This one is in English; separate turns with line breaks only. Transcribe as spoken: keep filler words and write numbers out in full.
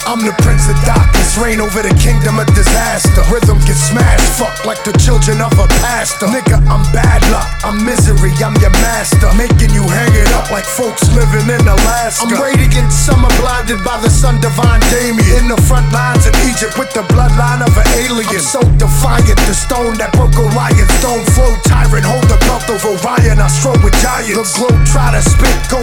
I'm the prince of darkness, reign over the kingdom of disaster. Rhythm gets smashed, fuck like the children of a pastor. Nigga, I'm bad luck, I'm misery, I'm your master. Making you hang it up like folks living in Alaska. I'm radiant summer, blinded by the sun, divine Damien. In the front lines of Egypt with the bloodline of an alien. I'm so defiant, the stone that broke Orion. Stone flow tyrant, hold the belt of Orion, I stroll with giants. The globe try to spit, go